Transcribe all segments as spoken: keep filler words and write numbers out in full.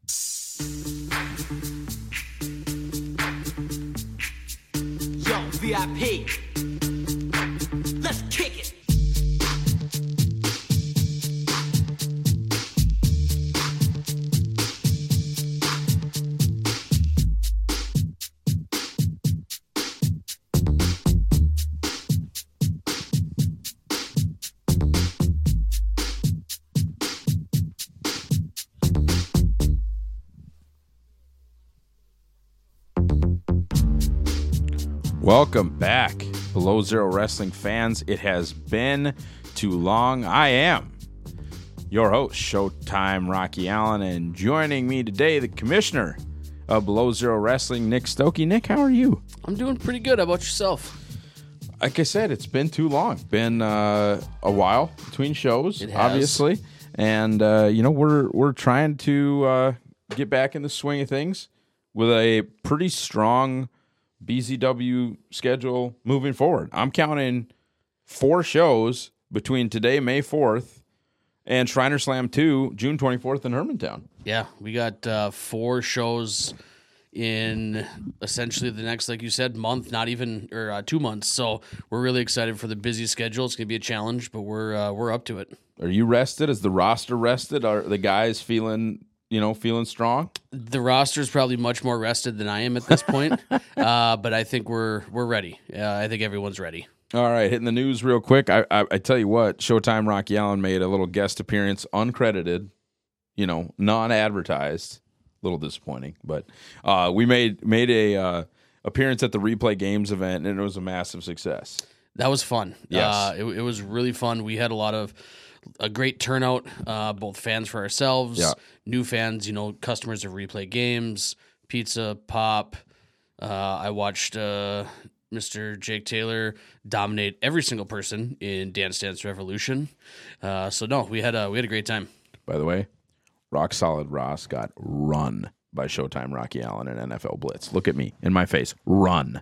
Yo, V I P. Let's kick it. Welcome back, Below Zero Wrestling fans. It has been too long. I am your host, Showtime Rocky Allen, and joining me today, the commissioner of Below Zero Wrestling, Nick Stokey. Nick, how are you? I'm doing pretty good. How about yourself? Like I said, it's been too long. Been uh, a while between shows, It has. obviously, and uh, you know we're we're trying to uh, get back in the swing of things with a pretty strong B Z W schedule moving forward. I'm counting four shows between today, May fourth, and Shriner Slam two, June twenty-fourth in Hermantown. Yeah, we got uh, four shows in essentially the next, like you said, month, not even, or uh, two months. So we're really excited for the busy schedule. It's going to be a challenge, but we're uh, we're up to it. Are you rested? Is the roster rested? Are the guys feeling, you know, feeling strong? The roster is probably much more rested than I am at this point, uh, but I think we're we're ready. Uh, I think everyone's ready. All right, hitting the news real quick. I, I I tell you what, Showtime Rocky Allen made a little guest appearance, uncredited, you know, non-advertised. A little disappointing, but uh, we made made a uh, appearance at the Replay Games event, and it was a massive success. That was fun. Yes. Uh, it, it was really fun. We had a lot of a great turnout, uh, both fans for ourselves, Yeah. new fans, you know, customers of Replay Games, Pizza, Pop. Uh, I watched uh, Mister Jake Taylor dominate every single person in Dance Dance Revolution. Uh, so no, we had a we had a great time. By the way, Rock Solid Ross got run by Showtime Rocky Allen and N F L Blitz. Look at me, in my face, run.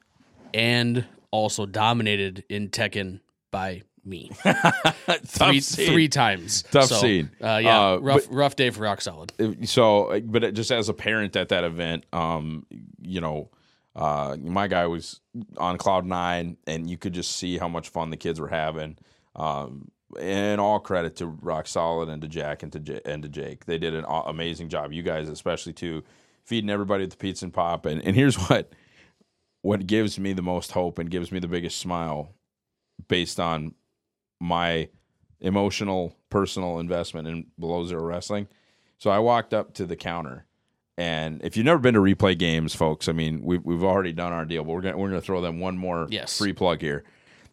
And also dominated in Tekken by me. Tough three, scene. three times. Tough so, scene. Uh, yeah, Uh, rough but- rough day for Rock Solid. So, but it, just as a parent at that event, um, you know, uh, my guy was on cloud nine, and you could just see how much fun the kids were having. Um, and all credit to Rock Solid and to Jack and to J- and to Jake. They did an a- amazing job. You guys, especially too, feeding everybody with the pizza and pop. And and here's what what gives me the most hope and gives me the biggest smile, based on my emotional, personal investment in Below Zero Wrestling. So I walked up to the counter, and if you've never been to Replay Games, folks, I mean, we've we've already done our deal, but we're gonna we're gonna throw them one more Yes. free plug here.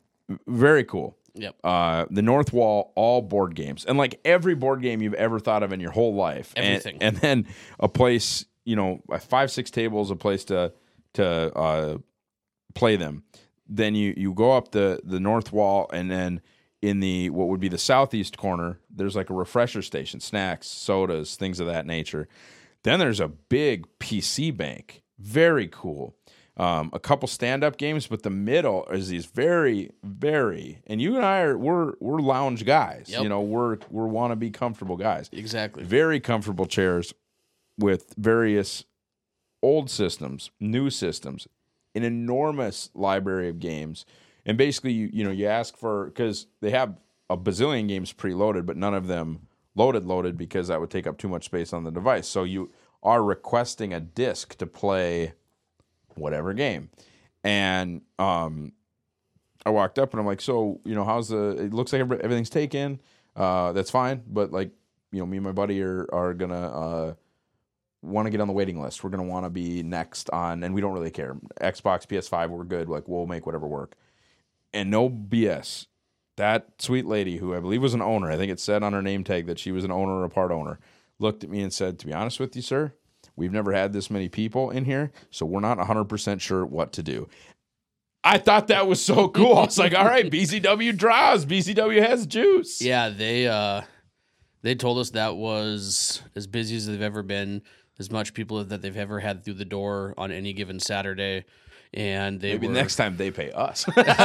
Very cool. Yep. Uh, the North Wall, all board games, and like every board game you've ever thought of in your whole life, And- Everything. and, then a place, you know, five six tables, a place to to uh, play them. Then you you go up the the North Wall, and then in the what would be the southeast corner, there's like a refresher station, snacks, sodas, things of that nature. Then there's a big P C bank, very cool. Um, a couple stand-up games, but the middle is these very, very, and you and I are we're we're lounge guys. Yep. You know, we're we're want to be comfortable guys. Exactly. Very comfortable chairs with various old systems, new systems, an enormous library of games. And basically, you, you know, you ask for, because they have a bazillion games preloaded, but none of them loaded loaded because that would take up too much space on the device. So you are requesting a disc to play whatever game. And um, I walked up and I'm like, so, you know, how's the, it looks like every- everything's taken. Uh, that's fine. But like, you know, me and my buddy are, are going to uh, want to get on the waiting list. We're going to want to be next on, and we don't really care. Xbox, P S five, we're good. Like, we'll make whatever work. And no B S. That sweet lady, who I believe was an owner, I think it said on her name tag that she was an owner or a part owner, looked at me and said, to be honest with you, sir, we've never had this many people in here, so we're not one hundred percent sure what to do. I thought that was so cool. I was like, all right, B C W draws. B C W has juice. Yeah, they uh, they told us that was as busy as they've ever been, as much people that they've ever had through the door on any given Saturday. and they Maybe were, next time they pay us.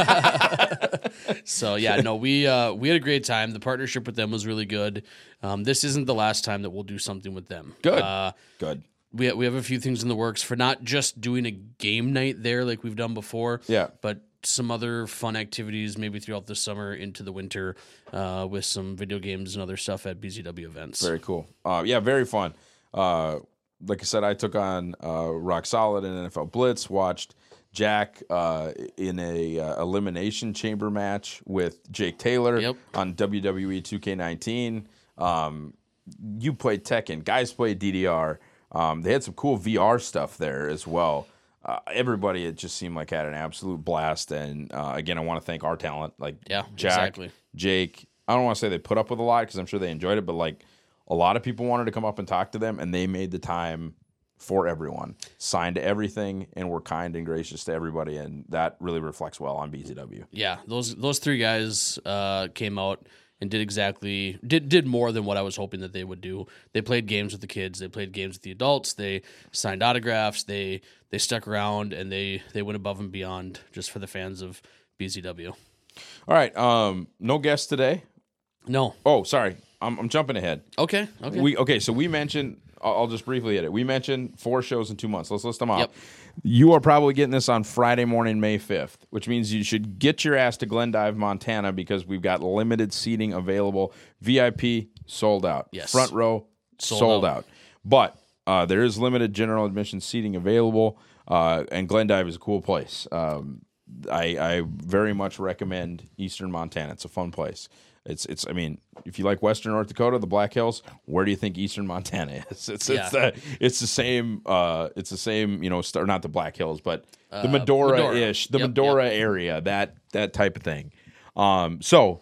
So yeah, no, we uh, we had a great time. The partnership with them was really good. Um, this isn't the last time that we'll do something with them. Good. Uh, Good. we we have a few things in the works for not just doing a game night there like we've done before. Yeah. But some other fun activities maybe throughout the summer into the winter uh, with some video games and other stuff at B Z W events. Very cool. Uh, yeah, very fun. Uh, like I said, I took on uh, Rock Solid and N F L Blitz, watched Jack uh, in a uh, elimination chamber match with Jake Taylor Yep. on W W E two K nineteen. Um, you played Tekken. Guys played D D R. Um, they had some cool V R stuff there as well. Uh, everybody, it just seemed like had an absolute blast. And uh, again, I want to thank our talent, like Yeah, Jack, exactly. Jake. I don't want to say they put up with a lot because I'm sure they enjoyed it, but like a lot of people wanted to come up and talk to them, and they made the time for everyone, signed everything, and were kind and gracious to everybody, and that really reflects well on B Z W. Yeah, those those three guys uh, came out and did exactly did did more than what I was hoping that they would do. They played games with the kids, they played games with the adults, they signed autographs, they they stuck around, and they they went above and beyond just for the fans of B Z W. All right, um, no guests today. No, Oh, sorry, I'm, I'm jumping ahead. okay, okay, We okay, so we mentioned. I'll I'll just briefly hit it. We mentioned four shows in two months. Let's list them off. Yep. You are probably getting this on Friday morning, May fifth, which means you should get your ass to Glendive, Montana, because we've got limited seating available. V I P sold out. Yes. Front row sold, Sold out. out. But uh, there is limited general admission seating available, uh, and Glendive is a cool place. Um, I, I very much recommend Eastern Montana. It's a fun place. It's it's. I mean, if you like Western North Dakota, the Black Hills, where do you think Eastern Montana is? It's Yeah. it's the it's the same. Uh, it's the same. You know, star, not the Black Hills, but the Uh, Medora ish, the Yep, Medora area, that that type of thing. Um, so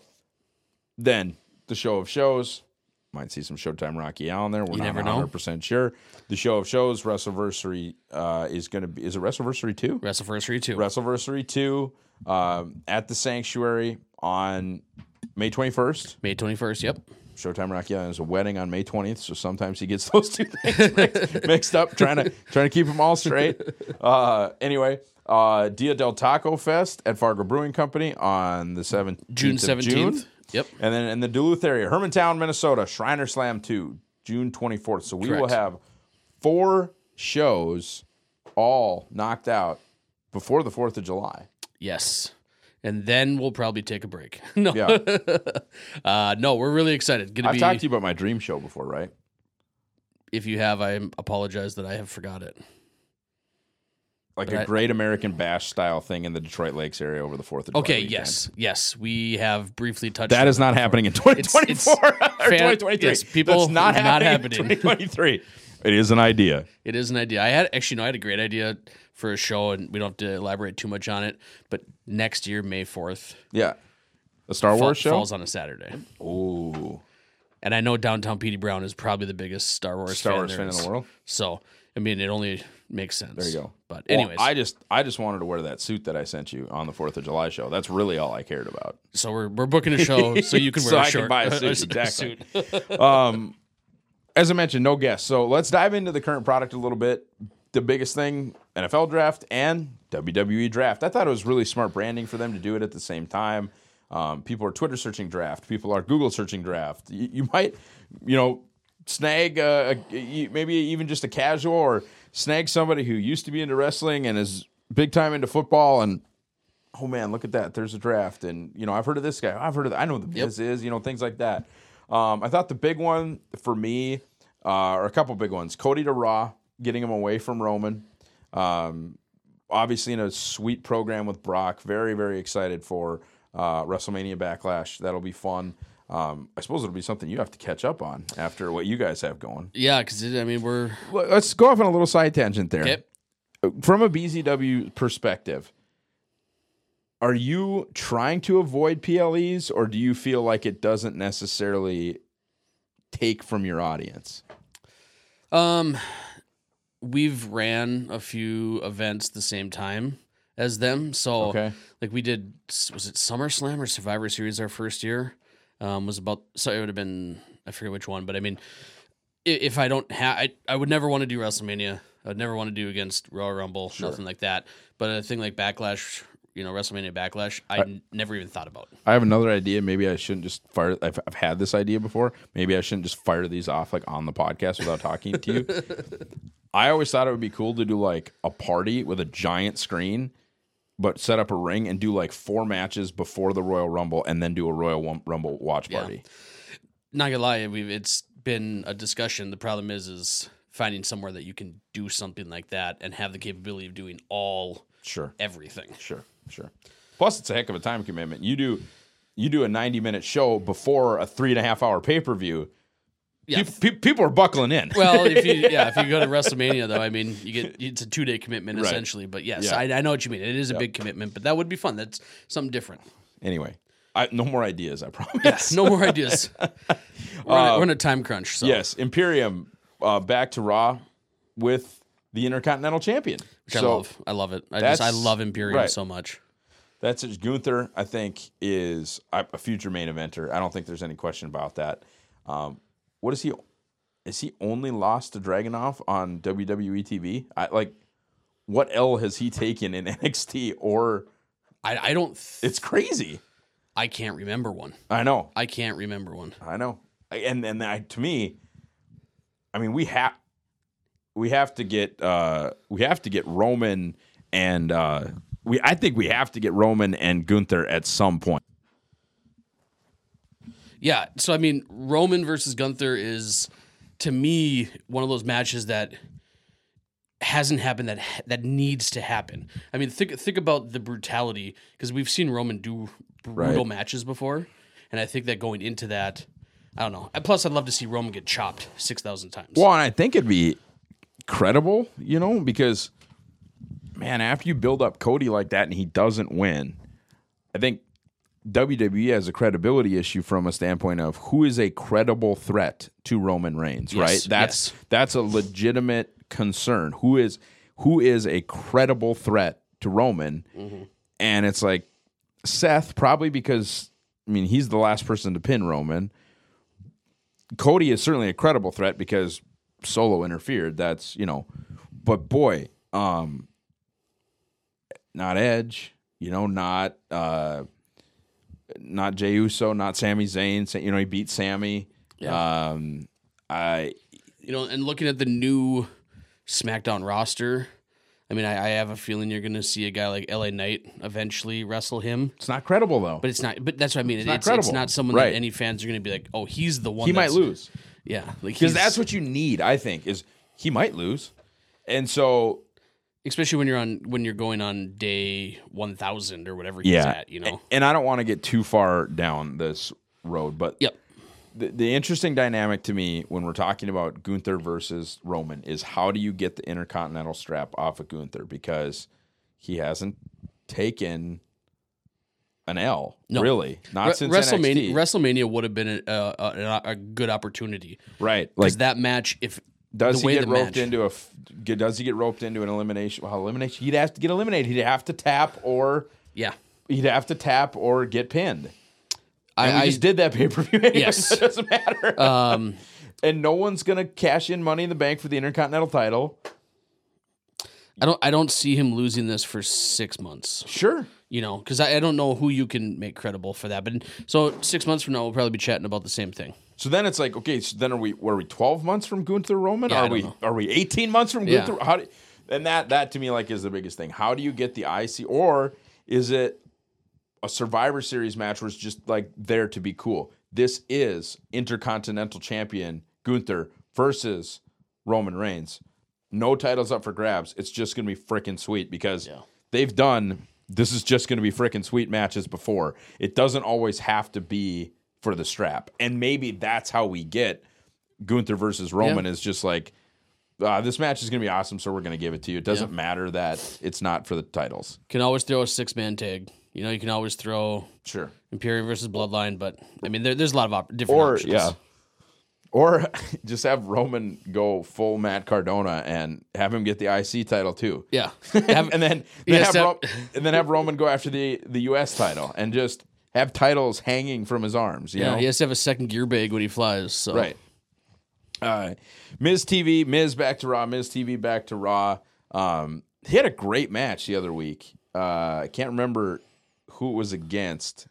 then the show of shows. Might see some Showtime Rocky Allen there. We're You not never one know. hundred percent sure. The show of shows, WrestleVersary uh, is going to be. Is it WrestleVersary two? WrestleVersary too. WrestleVersary two um, at the Sanctuary on May twenty-first. May twenty-first. Yep. Showtime Rocky Island is a wedding on May twentieth, so sometimes he gets those two things mixed, mixed up, trying to trying to keep them all straight. Uh, anyway, uh, Dia del Taco Fest at Fargo Brewing Company on the seventeenth June of seventeenth. June. Yep. And then in the Duluth area, Hermantown, Minnesota, Shriner Slam two, June twenty-fourth. So we will Correct. have four shows all knocked out before the fourth of July. Yes. And then we'll probably take a break. No. Yeah. uh, no, we're really excited. Gonna I've be, talked to you about my dream show before, right? If you have, I apologize that I have forgot it. Like But a I- great American Bash style thing in the Detroit Lakes area over the fourth of July. Okay, weekend. yes, yes, we have briefly touched. That on is not happening in twenty twenty-four it's or fan- twenty twenty-three. yes, people, That's not not happening, happening. in twenty twenty-three. It is an idea. It is an idea. I had actually no, I had a great idea for a show, and we don't have to elaborate too much on it. But next year, May fourth, Yeah. A Star fall, Wars show? falls on a Saturday, Ooh. and I know Downtown P D Brown is probably the biggest Star Wars Star fan Wars there fan in is. the world? So I mean, it only makes sense. There you go. But Well, anyways, I just I just wanted to wear that suit that I sent you on the fourth of July show. That's really all I cared about. so we're we're booking a show so you can wear So a I can short, buy a suit, a exactly. suit. Um, as I mentioned, no guests. So let's dive into the current product a little bit. The biggest thing, N F L draft and W W E draft. I thought it was really smart branding for them to do it at the same time. Um, people are Twitter searching draft. People are Google searching draft. You, you might, you know, snag a, a, maybe even just a casual or snag somebody who used to be into wrestling and is big time into football and, oh man, look at that. There's a draft. And, you know, I've heard of this guy. I've heard of that. I know who this is, you know, things like that. Um, I thought the big one for me, uh, or a couple big ones, Cody to Raw, getting him away from Roman. Um, obviously in a sweet program with Brock. Very, very excited for uh, WrestleMania Backlash. That'll be fun. Um, I suppose it'll be something you have to catch up on after what you guys have going. Yeah, because I mean we're Let's go off on a little side tangent there. okay. From a B Z W perspective, are you trying to avoid P L Es, or do you feel like it doesn't necessarily take from your audience? Um, we've ran a few events the same time as them, so Okay. like we did. Was it SummerSlam or Survivor Series our first year? Um, was about so it would have been I forget which one, but I mean, i- if I don't have, I, I would never want to do WrestleMania. I'd never want to do against Royal Rumble, nothing like that. But a thing like Backlash, you know, WrestleMania Backlash, I, I n- never even thought about. I have another idea. Maybe I shouldn't just fire. I've, I've had this idea before. Maybe I shouldn't just fire these off like on the podcast without talking to you. I always thought it would be cool to do like a party with a giant screen, but set up a ring and do like four matches before the Royal Rumble and then do a Royal Rumble watch party. Yeah. Not gonna lie, we've it's been a discussion. The problem is, is finding somewhere that you can do something like that and have the capability of doing all Sure. everything. Sure, sure. Plus, it's a heck of a time commitment. You do, you do a ninety minute show before a three and a half hour pay per view. Yeah. Pe- pe- people are buckling in. Well, if you yeah, if you go to WrestleMania though, I mean, you get it's a two day commitment Right. essentially. But yes, Yeah. I, I know what you mean. It is a Yep. big commitment, but that would be fun. That's something different. Anyway, I, no more ideas. I promise. No more ideas. We're, on a, we're on a time crunch. So. Yes, Imperium uh, back to Raw with the Intercontinental Champion, Which I So love. I love it. I just I that's- love Imperium right. so much. That's it. Gunther, I think, is a a future main eventer. I don't think there's any question about that. Um, what is he? Is he only lost to Dragunov on W W E T V? I, like, what L has he taken in N X T? Or I, I don't. Th- it's crazy. I can't remember one. I know. I can't remember one. I know. And and I, to me, I mean, we have we have to get uh, we have to get Roman and uh, we. I think we have to get Roman and Gunther at some point. Yeah. So I mean, Roman versus Gunther is, to me, one of those matches that hasn't happened that that needs to happen. I mean, think think about the brutality, because we've seen Roman do brutal Right. matches before, and I think that going into that, I don't know. And plus, I'd love to see Roman get chopped six thousand times. Well, and I think it'd be credible, you know, because man, after you build up Cody like that and he doesn't win, I think W W E has a credibility issue from a standpoint of who is a credible threat to Roman Reigns, Yes, right? That's yes. that's a legitimate concern. Who is who is a credible threat to Roman? Mm-hmm. And it's like Seth, probably because I mean he's the last person to pin Roman. Cody is certainly a credible threat because Solo interfered. That's, you know, but boy, um, not Edge, you know, not uh, not Jey Uso, not Sami Zayn. You know, he beat Sammy. Yeah. Um, I You know, and looking at the new SmackDown roster, I mean, I, I have a feeling you're going to see a guy like L A Knight eventually wrestle him. it's not credible though. But it's not. But that's what I mean. It's not it's, it's credible. not someone Right. that any fans are going to be like, oh, he's the one. he might that's- lose Yeah, like because he's- that's what you need. I think is he might lose, and so especially when you're on when you're going on day one thousand or whatever he's yeah, at. You know. And I don't want to get too far down this road, but Yep. The, the interesting dynamic to me when we're talking about Gunther versus Roman is how do you get the Intercontinental strap off of Gunther, because he hasn't taken an L, No. really, not Re- since WrestleMania. N X T. WrestleMania would have been a, a, a, a good opportunity. Right, Because like that match, if does the way he get the roped match, into a? f- get- Does he get roped into an elimination? Well, elimination. He'd have to get eliminated. He'd have to tap, or yeah, he'd have to tap or get pinned. And I, we I just did that pay per view. Anyway, Yes. so it doesn't matter. um, And no one's gonna cash in Money in the Bank for the Intercontinental title. I don't I don't see him losing this for six months. Sure. You know, because I, I don't know who you can make credible for that. But so six months from now, we'll probably be chatting about the same thing. So then it's like, okay, so then are we were we twelve months from Gunther Roman? Yeah, I are don't we know. are we eighteen months from Yeah. Gunther? How do, and that that to me like is the biggest thing. How do you get the I C, or is it a Survivor Series match where it's just like there to be cool? This is Intercontinental Champion Gunther versus Roman Reigns. No titles up for grabs. It's just going to be freaking sweet because Yeah. they've done this is just going to be freaking sweet matches before. It doesn't always have to be for the strap. And maybe that's how we get Gunther versus Roman Yeah. is just like, uh, this match is going to be awesome, so we're going to give it to you. It doesn't Yeah. matter that it's not for the titles. Can always throw a six man tag. You know, you can always throw Sure. Imperium versus Bloodline, but I mean, there, there's a lot of op- different Or, options. yeah. Or just have Roman go full Matt Cardona and have him get the I C title too. Yeah. Have- and then, then Yes, have that- Ro- and then have Roman go after the, the U S title and just have titles hanging from his arms. You yeah, know? he has to have a second gear bag when he flies. So. Right. Uh, Miz T V, Miz back to Raw, Miz T V back to Raw. Um, he had a great match the other week. Uh, I can't remember who it was against.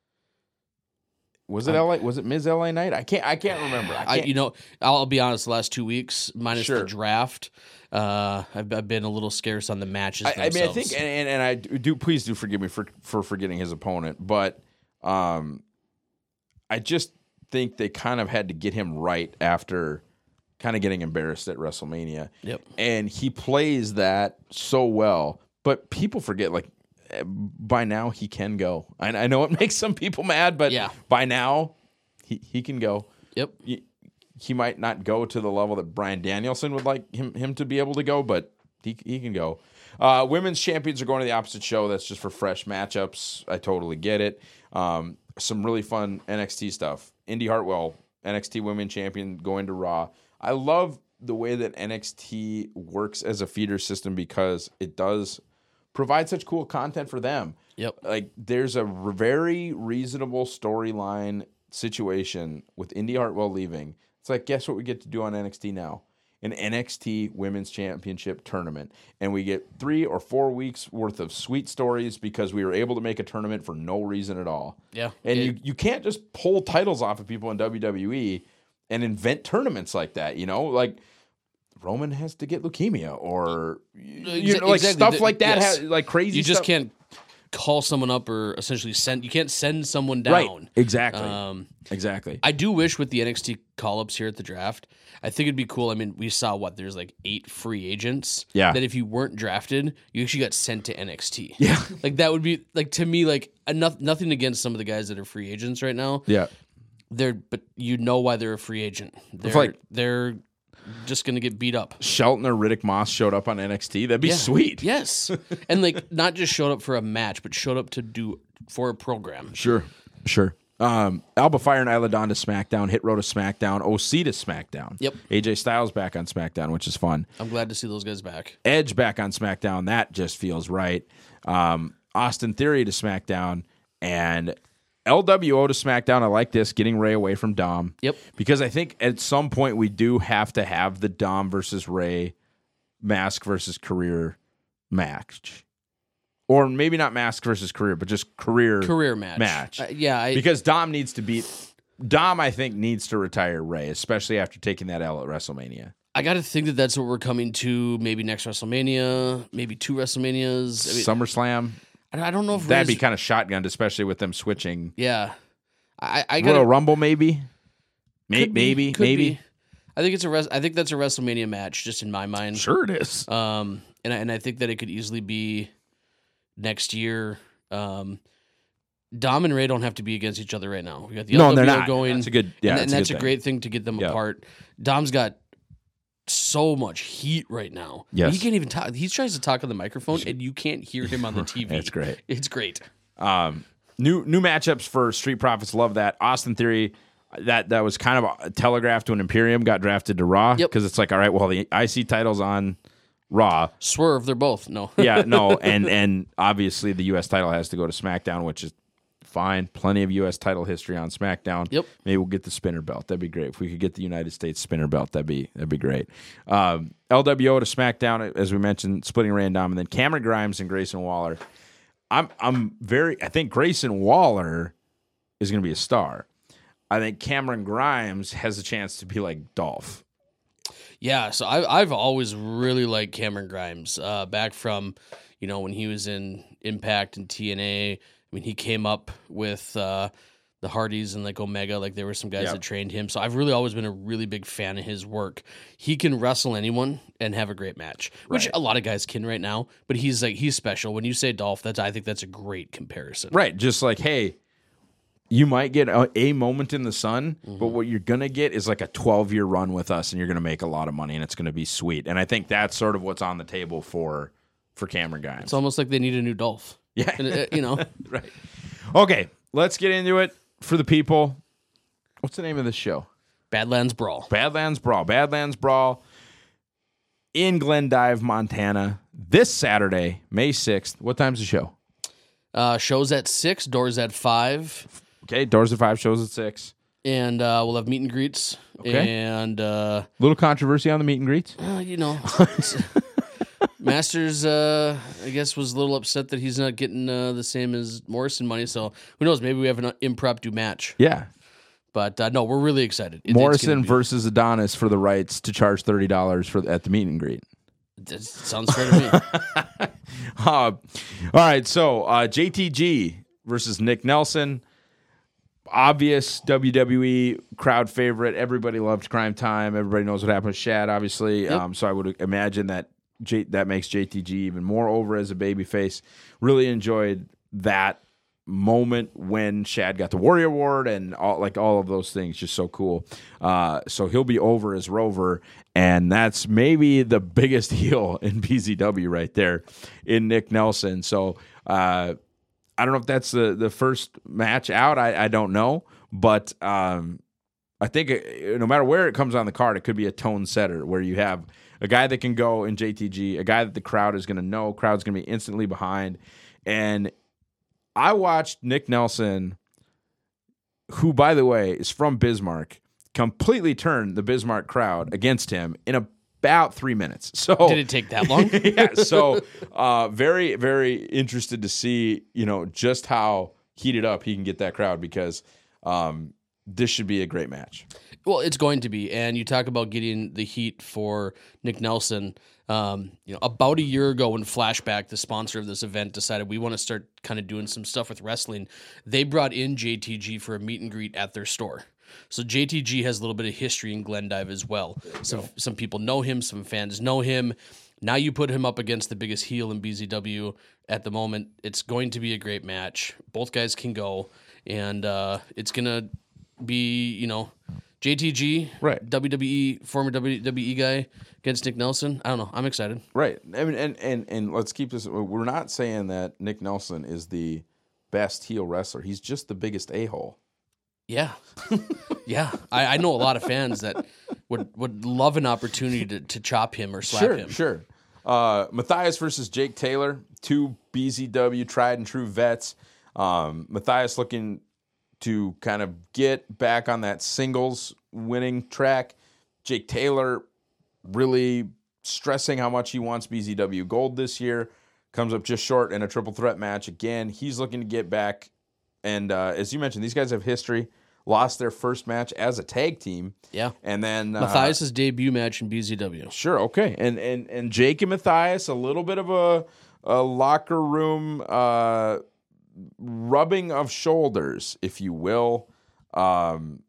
Was it L A? Was it Miz L A Knight? I can't. I can't remember. I I, can't, you know, I'll be honest. The last two weeks, minus Sure. the draft, uh, I've, I've been a little scarce on the matches. I, I mean, I themselves. think, and, and, and I do. Please do forgive me for for forgetting his opponent, but um, I just think they kind of had to get him right after kind of getting embarrassed at WrestleMania. Yep. And he plays that so well, but people forget, like, by now he can go. I, I know it makes some people mad, but Yeah. by now he, he can go. Yep. He, he might not go to the level that Bryan Danielson would like him, him to be able to go, but he he can go. Uh, women's champions are going to the opposite show. That's just for fresh matchups. I totally get it. Um, some really fun N X T stuff. Indy Hartwell, N X T Women Champion, going to Raw. I love the way that N X T works as a feeder system because it does provide such cool content for them. Yep. Like, there's a r- very reasonable storyline situation with Indy Hartwell leaving. It's like, guess what we get to do on N X T now? An N X T Women's Championship tournament. And we get three or four weeks worth of sweet stories because we were able to make a tournament for no reason at all. Yeah. And It- you, you can't just pull titles off of people in W W E and invent tournaments like that, you know? Like, Roman has to get leukemia or, you Exa- know, like exactly. stuff The- like that, yes. ha- like crazy You just stuff. can't call someone up or essentially send. You can't send someone down. Right, exactly. Um, exactly. I do wish with the N X T call-ups here at the draft, I think it'd be cool. I mean, we saw what there's like eight free agents. Yeah. That if you weren't drafted, you actually got sent to N X T. Yeah. Like that would be like to me like enough. Nothing against some of the guys that are free agents right now. Yeah. They're but you know why they're a free agent. They're like- they're just gonna get beat up. Shelton or Riddick Moss showed up on N X T. That'd be Yeah. sweet. Yes, and like not just showed up for a match, but showed up to do for a program. Sure. Sure. Um, Alba Fire and Isla Dawn to SmackDown, Hit Row to SmackDown, O C to SmackDown. Yep. A J Styles back on SmackDown, which is fun. I'm glad to see those guys back. Edge back on SmackDown. That just feels right. Um, Austin Theory to SmackDown and L W O to SmackDown. I like this, getting Ray away from Dom. Yep. Because I think at some point we do have to have the Dom versus Ray mask versus career match. Or maybe not mask versus career, but just career Career match. match. Uh, yeah, I, Because Dom needs to beat Dom, I think, needs to retire Ray, especially after taking that L at WrestleMania. I got to think that that's what we're coming to. Maybe next WrestleMania, maybe two WrestleManias. I mean, SummerSlam. I I don't know if That'd be Ray's- kind of shotgunned, especially with them switching. Yeah, I, I Royal got Rumble, maybe? May- Could be, maybe, could maybe. be. I think it's a. Res- I think that's a WrestleMania match, just in my mind. Sure it is. Um, and I, and I think that it could easily be next year. Um, Dom and Ray don't have to be against each other right now. We got the No, L W O they're not. going. That's a good- yeah, and, that's and a that's good a thing. great thing to get them Yeah. apart. Dom's got so much heat right now. Yes. He can't even talk. He tries to talk on the microphone, and you can't hear him on the T V. That's great. It's great. Um, new new matchups for Street Profits. Love that. Austin Theory, that that was kind of a telegraphed when Imperium got drafted to Raw. Yep. Because it's like, all right, well, the I C title's on Raw. Swerve, they're both no. Yeah, no, and and obviously the U S title has to go to SmackDown, which is fine. Plenty of U S title history on SmackDown. Yep. Maybe we'll get the spinner belt. That'd be great. If we could get the United States spinner belt, that'd be that'd be great. Um, L W O to SmackDown, as we mentioned, splitting Ray and Dom, and then Cameron Grimes and Grayson Waller. I'm I'm very. I think Grayson Waller is going to be a star. I think Cameron Grimes has a chance to be like Dolph. Yeah, so I, I've always really liked Cameron Grimes. Uh, back from, you know, when he was in Impact and T N A. I mean, he came up with uh, the Hardys and like Omega. Like there were some guys Yep. that trained him. So I've really always been a really big fan of his work. He can wrestle anyone and have a great match, which Right. a lot of guys can right now. But he's like he's special. When you say Dolph, that's I think that's a great comparison. Right, just like, hey, you might get a, a moment in the sun, Mm-hmm. but what you're going to get is like a twelve-year run with us, and you're going to make a lot of money, and it's going to be sweet. And I think that's sort of what's on the table for for Cameron Grimes. It's almost like they need a new Dolph. Yeah. And, uh, you know. Right. Okay, let's get into it for the people. What's the name of this show? Badlands Brawl. Badlands Brawl. Badlands Brawl in Glendive, Montana, this Saturday, May sixth. What time's the show? Uh, shows at six, doors at five. Okay, doors at five, shows at six. And uh, we'll have meet and greets. Okay. And, uh, Little controversy on the meet and greets. uh, you know, Masters, uh, I guess, was a little upset that he's not getting uh, the same as Morrison money. So who knows? Maybe we have an impromptu match. Yeah. But uh, no, we're really excited. It, Morrison be, versus Adonis for the rights to charge thirty dollars for at the meet and greet. That sounds fair to me. uh, all right, so uh, J T G versus Nick Nelson. Obvious W W E crowd favorite. Everybody loved Crime Time. Everybody knows what happened with Shad, obviously. Yep. Um, so I would imagine that J- that makes J T G even more over as a babyface. Really enjoyed that moment when Shad got the Warrior Award and all like all of those things. Just so cool. Uh, so he'll be over as Rover, and that's maybe the biggest heel in B Z W right there in Nick Nelson. So uh, I don't know if that's the, the first match out. I, I don't know. But um, I think it, no matter where it comes on the card, it could be a tone setter where you have a guy that can go in J T G, a guy that the crowd is going to know, crowd's going to be instantly behind. And I watched Nick Nelson, who, by the way, is from Bismarck, completely turn the Bismarck crowd against him in about three minutes. So did it take that long? Yeah. So uh, very, very interested to see, you know, just how heated up he can get that crowd because um, this should be a great match. Well, it's going to be. And you talk about getting the heat for Nick Nelson. Um, you know, about a year ago when Flashback, the sponsor of this event, decided we want to start kind of doing some stuff with wrestling, they brought in J T G for a meet and greet at their store. So J T G has a little bit of history in Glendive as well. Some some people know him, some fans know him. Now you put him up against the biggest heel in B Z W at the moment. It's going to be a great match. Both guys can go, and uh, it's going to be, you know, J T G, right? W W E, former W W E guy against Nick Nelson. I don't know. I'm excited. Right. I mean, and, and, and let's keep this. We're not saying that Nick Nelson is the best heel wrestler. He's just the biggest a-hole. Yeah. yeah. I, I know a lot of fans that would, would love an opportunity to, to chop him or slap sure, him. Sure. Uh, Matthias versus Jake Taylor, two B Z W tried and true vets. Um, Matthias looking to kind of get back on that singles winning track. Jake Taylor really stressing how much he wants B Z W gold this year. Comes up just short in a triple threat match. Again, he's looking to get back. And uh, as you mentioned, these guys have history. Lost their first match as a tag team. Yeah. And then uh, Matthias' debut match in B Z W. Sure, okay. And and and Jake and Matthias, a little bit of a, a locker room uh, rubbing of shoulders, if you will, um,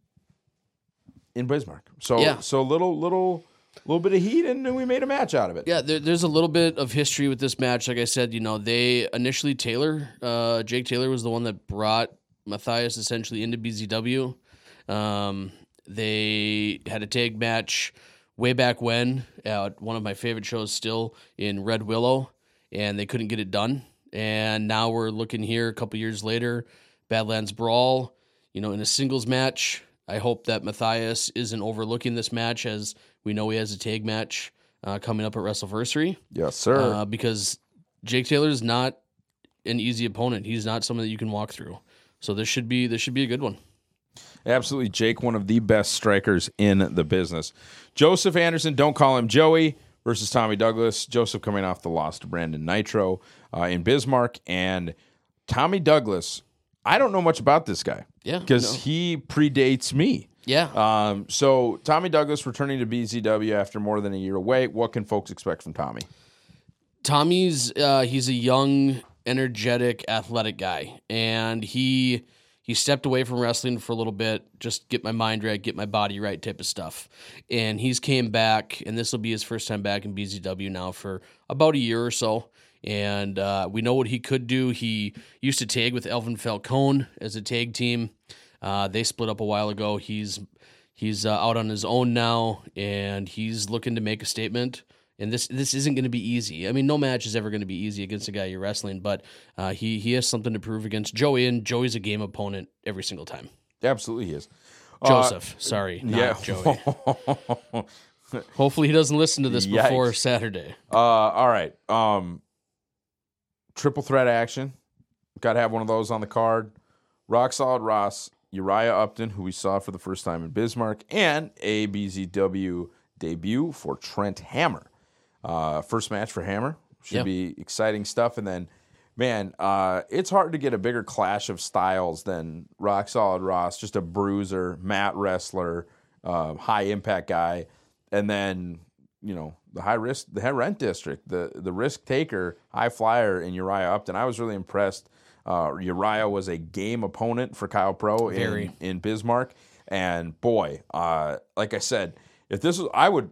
in Bismarck. So Yeah. so little little little bit of heat, and we made a match out of it. Yeah, there, there's a little bit of history with this match. Like I said, you know, they initially Taylor, uh, Jake Taylor was the one that brought Matthias essentially into B Z W. Um, they had a tag match way back when at one of my favorite shows still in Red Willow, and they couldn't get it done. And now we're looking here a couple years later, Badlands Brawl, you know, in a singles match. I hope that Matthias isn't overlooking this match, as we know he has a tag match uh, coming up at WrestleVersary. Yes, sir. Uh, because Jake Taylor is not an easy opponent. He's not someone that you can walk through. So this should be this should be a good one. Absolutely, Jake, one of the best strikers in the business. Joseph Anderson, don't call him Joey, versus Tommy Douglas. Joseph coming off the loss to Brandon Nitro uh, in Bismarck. And Tommy Douglas, I don't know much about this guy. Yeah, Because no. he predates me. Yeah. Um, so Tommy Douglas returning to B Z W after more than a year away. What can folks expect from Tommy? Tommy's uh, he's a young, energetic, athletic guy, and he he stepped away from wrestling for a little bit, just get my mind right, get my body right, type of stuff. And he's came back, and this will be his first time back in B Z W now for about a year or so. And uh, we know what he could do. He used to tag with Elvin Falcone as a tag team. Uh, they split up a while ago. He's he's uh, out on his own now, and he's looking to make a statement. And this this isn't going to be easy. I mean, no match is ever going to be easy against a guy you're wrestling, but uh, he he has something to prove against Joey, and Joey's a game opponent every single time. Absolutely he is. Joseph, uh, sorry, not yeah. Joey. Hopefully he doesn't listen to this Yikes. before Saturday. Uh, all right. Um, triple threat action. Got to have one of those on the card. Rock Solid Ross Uriah Upton, who we saw for the first time in Bismarck, and a B Z W debut for Trent Hammer. Uh, first match for Hammer. Should Yeah. be exciting stuff. And then, man, uh, it's hard to get a bigger clash of styles than Rock Solid Ross, just a bruiser, mat wrestler, uh, high impact guy. And then, you know, the high risk, the high rent district, the, the risk taker, high flyer in Uriah Upton. I was really impressed. Uh, Uriah was a game opponent for Kyle Pro in, in Bismarck. And boy, uh, like I said, if this was, I would,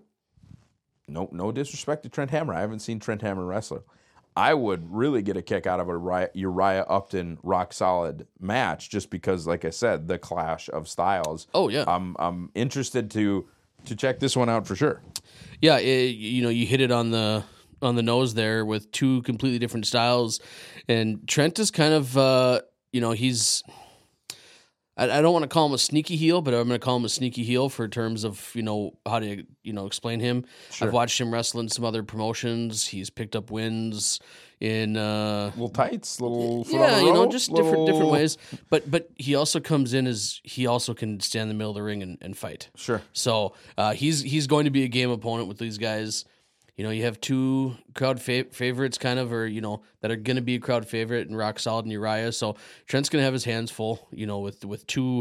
no, no disrespect to Trent Hammer. I haven't seen Trent Hammer wrestle. I would really get a kick out of a Uriah, Uriah Upton Rock Solid match just because, like I said, the clash of styles. Oh, yeah. I'm I'm interested to to check this one out for sure. Yeah, it, you know, you hit it on the on the nose there with two completely different styles, and Trent is kind of, uh, you know, he's. I, I don't want to call him a sneaky heel, but I'm going to call him a sneaky heel for terms of, you know, how to, you know, explain him. Sure. I've watched him wrestle in some other promotions. He's picked up wins in uh, Little tights, little foot yeah, on the you know, rope, just little... different different ways. But but he also comes in as he also can stand in the middle of the ring and, and fight. Sure. So uh, he's he's going to be a game opponent with these guys. You know, you have two crowd fa- favorites, kind of, or you know, that are going to be a crowd favorite in Rock Solid and Uriah. So Trent's going to have his hands full. You know, with with two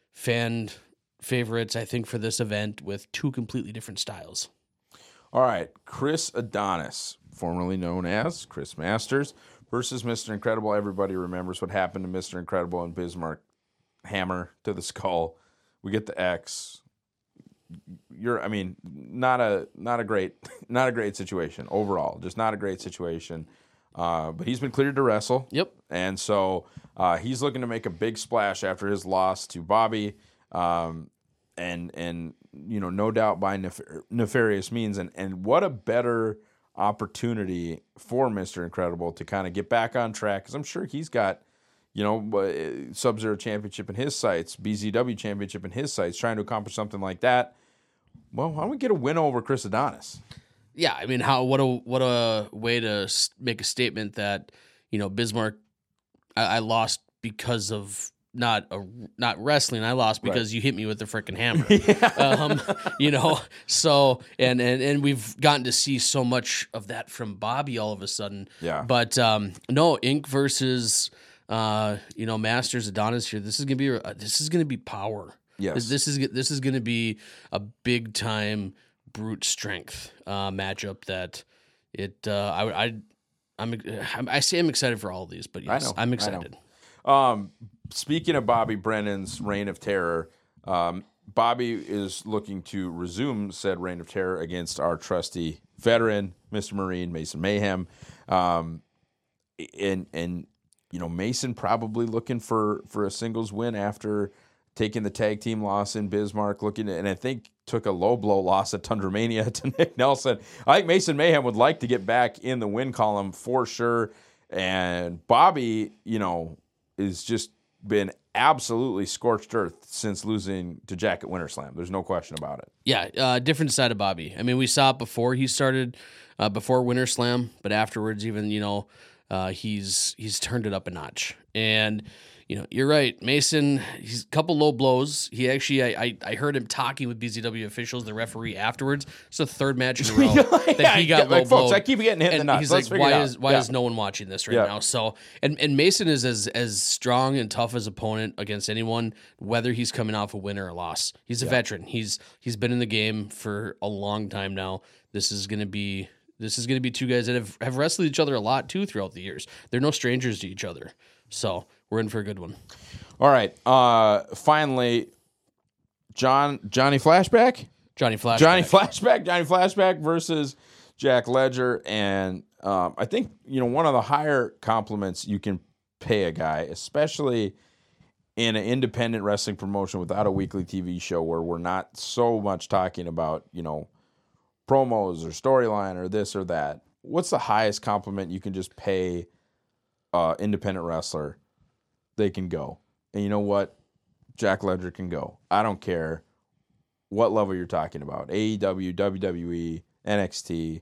fan favorites, I think, for this event with two completely different styles. All right, Chris Adonis, formerly known as Chris Masters, versus Mister Incredible. Everybody remembers what happened to Mister Incredible in Bismarck. Hammer to the skull. We get the X. You're, I mean, not a not a great not a great situation overall. Just not a great situation. Uh, but he's been cleared to wrestle. Yep. And so uh, he's looking to make a big splash after his loss to Bobby. Um, and and you know, no doubt by nef- nefarious means. And and what a better opportunity for Mister Incredible to kind of get back on track, because I'm sure he's got, you know, Sub-Zero Championship in his sights, B Z W Championship in his sights, trying to accomplish something like that. Well, why don't we get a win over Chris Adonis? Yeah, I mean, how what a what a way to make a statement that, you know, Bismarck, I, I lost because of not a, not wrestling. I lost because right. you hit me with the freaking hammer. yeah. um, you know, so and, and and we've gotten to see so much of that from Bobby all of a sudden. Yeah. But um, no, Inc versus uh, you know, Masters Adonis here. This is gonna be a, this is gonna be power. Yes. This, this is this is gonna be a big time brute strength uh, matchup that it uh, I I I'm I say I'm excited for all of these, but yes, I know, I'm excited. Um, speaking of Bobby Brennan's Reign of Terror, um, Bobby is looking to resume said Reign of Terror against our trusty veteran, Mister Marine Mason Mayhem, um, and and you know, Mason probably looking for for a singles win after taking the tag team loss in Bismarck, looking at, and I think took a low blow loss at Tundra Mania to Nick Nelson. I think Mason Mayhem would like to get back in the win column for sure. And Bobby, you know, is just been absolutely scorched earth since losing to Jack at Winter Slam. There's no question about it. Yeah, uh, different side of Bobby. I mean, we saw it before he started, uh, before Winter Slam, but afterwards, even, you know, uh, he's he's turned it up a notch. And you know, you're right. Mason, he's a couple low blows. He actually, I, I, I heard him talking with B Z W officials, the referee afterwards. It's the third match in a row that he got yeah, low like, blowed. Folks, I keep getting hit in the nuts. He's Let's like, why it is why yeah. is no one watching this right yeah. now? So, and, and Mason is as as strong and tough as opponent against anyone, whether he's coming off a win or a loss. He's a yeah. veteran. He's he's been in the game for a long time now. This is gonna be this is gonna be two guys that have, have wrestled each other a lot too throughout the years. They're no strangers to each other. So we're in for a good one. All right. Uh, finally, John Johnny Flashback? Johnny Flashback. Johnny Flashback. Johnny Flashback versus Jack Ledger. And um, I think, you know, one of the higher compliments you can pay a guy, especially in an independent wrestling promotion without a weekly T V show where we're not so much talking about, you know, promos or storyline or this or that. What's the highest compliment you can just pay uh, independent wrestler? They can go. And you know what? Jack Ledger can go. I don't care what level you're talking about. A E W, W W E, N X T,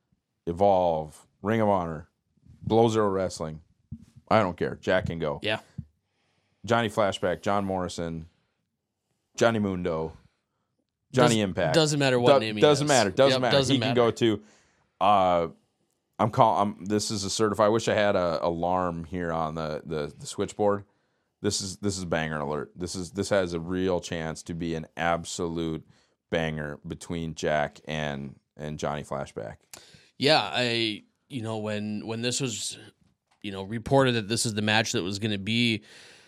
Evolve, Ring of Honor, Below Zero Wrestling. I don't care. Jack can go. Yeah. Johnny Flashback, John Morrison, Johnny Mundo, Johnny Does, Impact. Doesn't matter what Do- name he Doesn't has. matter. Doesn't Yep, matter. Doesn't he matter. can go to. Uh, I'm call. I'm. This is a certified. I wish I had a alarm here on the, the the switchboard. This is this is banger alert. This is this has a real chance to be an absolute banger between Jack and and Johnny Flashback. Yeah, I you know when when this was you know reported that this is the match that was going to be,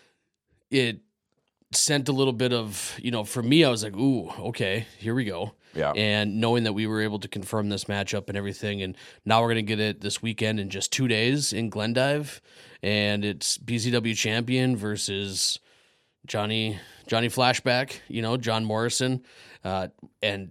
it sent a little bit of you know for me I was like, ooh, okay, here we go. Yeah. And knowing that we were able to confirm this matchup and everything, and now we're going to get it this weekend in just two days in Glendive, and it's B C W champion versus Johnny Johnny Flashback, you know, John Morrison, uh, and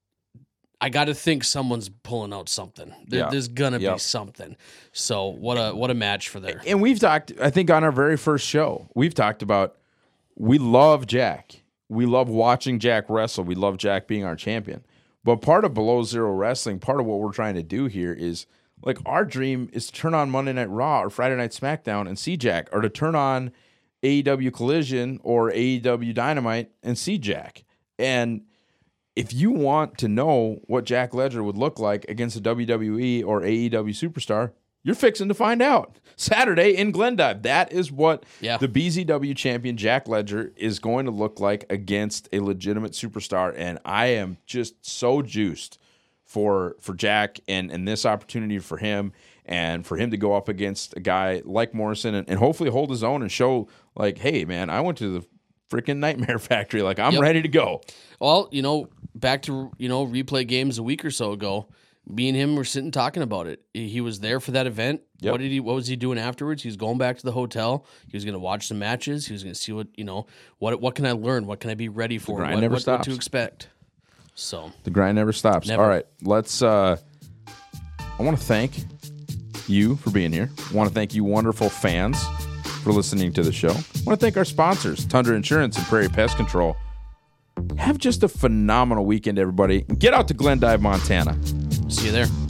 I got to think someone's pulling out something. There, Yeah. There's gonna Yep. be something. So what a what a match for there. And we've talked, I think, on our very first show, we've talked about we love Jack. We love watching Jack wrestle. We love Jack being our champion. But part of Below Zero Wrestling, part of what we're trying to do here is, like, our dream is to turn on Monday Night Raw or Friday Night SmackDown and see Jack, or to turn on A E W Collision or A E W Dynamite and see Jack. And if you want to know what Jack Ledger would look like against a W W E or A E W superstar, you're fixing to find out. Saturday in Glendive. That is what Yeah. the B Z W champion Jack Ledger is going to look like against a legitimate superstar. And I am just so juiced for for Jack and, and this opportunity for him, and for him to go up against a guy like Morrison and, and hopefully hold his own and show, like, hey, man, I went to the freaking Nightmare Factory. Like, I'm Yep. ready to go. Well, you know, back to you know replay games a week or so ago. Me and him were sitting talking about it. He was there for that event. Yep. What did he? What was he doing afterwards? He was going back to the hotel. He was going to watch some matches. He was going to see what you know. What what can I learn? What can I be ready for? grind what, never what, what to stops. expect. So The grind never stops. Never. All right, let's. Uh, I want to thank you for being here. I want to thank you, wonderful fans, for listening to the show. I want to thank our sponsors, Tundra Insurance and Prairie Pest Control. Have just a phenomenal weekend, everybody. Get out to Glendive, Montana. see you there.